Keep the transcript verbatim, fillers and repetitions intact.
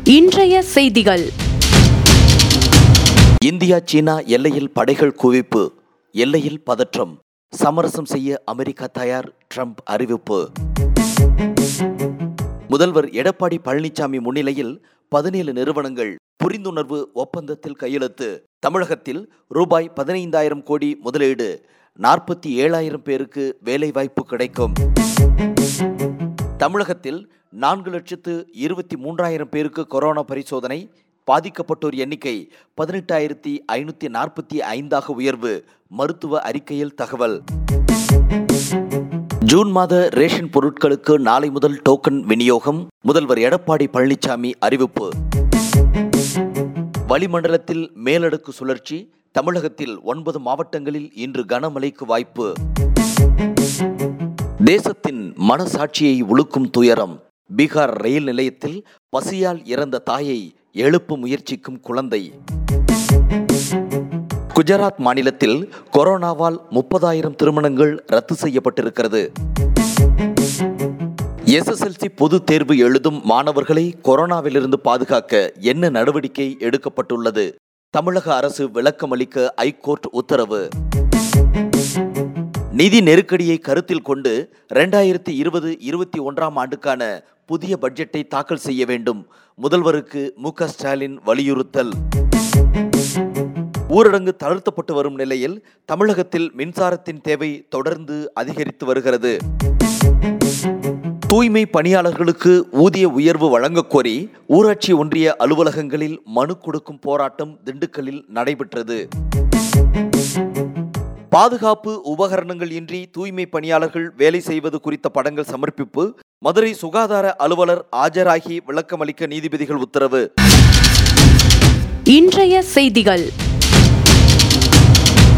இன்றைய செய்திகள். இந்தியா சீனா எல்லையில் படைகள் குவிப்பு, எல்லையில் பதற்றம், சமரசம் செய்ய அமெரிக்கா தயார், ட்ரம்ப் அறிவிப்பு. முதல்வர் எடப்பாடி பழனிசாமி முன்னிலையில் பதினேழு நிறுவனங்கள் புரிந்துணர்வு ஒப்பந்தத்தில் கையெழுத்து. தமிழகத்தில் ரூபாய் பதினைந்தாயிரம் கோடி முதலீடு, நாற்பத்தி ஏழாயிரம் பேருக்கு வேலைவாய்ப்பு கிடைக்கும். தமிழகத்தில் நான்கு லட்சத்து இருபத்தி மூன்றாயிரம் பேருக்கு கொரோனா பரிசோதனை, பாதிக்கப்பட்டோர் எண்ணிக்கை பதினெட்டாயிரத்தி ஐநூத்தி நாற்பத்தி ஐந்தாக உயர்வு, மருத்துவ அறிக்கையில் தகவல். ஜூன் மாத ரேஷன் பொருட்களுக்கு நாளை முதல் டோக்கன் விநியோகம், முதல்வர் எடப்பாடி பழனிசாமி அறிவிப்பு. வளிமண்டலத்தில் மேலடுக்கு சுழற்சி, தமிழகத்தில் ஒன்பது மாவட்டங்களில் இன்று கனமழைக்கு வாய்ப்பு. தேசத்தின் மனசாட்சியை உலுக்கும் துயரம், பீகார் ரயில் நிலையத்தில் பசியால் இறந்த தாயை எழுப்ப முயற்சிக்கும் குழந்தை. குஜராத் மாநிலத்தில் கொரோனாவால் முப்பதாயிரம் திருமணங்கள் ரத்து செய்யப்பட்டிருக்கிறது. எஸ் எஸ் எல் சி பொது தேர்வு எழுதும் மாணவர்களை கொரோனாவிலிருந்து பாதுகாக்க என்ன நடவடிக்கை எடுக்கப்பட்டுள்ளது? தமிழக அரசு விளக்கமளிக்க ஐகோர்ட் உத்தரவு. நிதி நெருக்கடியை கருத்தில் கொண்டு இரண்டாயிரத்தி இருபது இருபத்தி ஒன்றாம் ஆண்டுக்கான புதிய பட்ஜெட்டை தாக்கல் செய்ய வேண்டும், முதல்வருக்கு மு க ஸ்டாலின் வலியுறுத்தல். ஊரடங்கு தளர்த்தப்பட்டு வரும் நிலையில் தமிழகத்தில் மின்சாரத்தின் தேவை தொடர்ந்து அதிகரித்து வருகிறது. தூய்மை பணியாளர்களுக்கு ஊதிய உயர்வு வழங்கக் கோரி ஊராட்சி ஒன்றிய அலுவலகங்களில் மனு கொடுக்கும் போராட்டம் திண்டுக்கல்லில் நடைபெற்றது. பாதுகாப்பு உபகரணங்கள் இன்றி தூய்மை பணியாளர்கள் வேலை செய்வது குறித்த படங்கள் சமர்ப்பிப்பு, மதுரை சுகாதார அலுவலர் ஆஜராகி விளக்கமளிக்க நீதிபதிகள் உத்தரவு. இன்றைய செய்திகள்.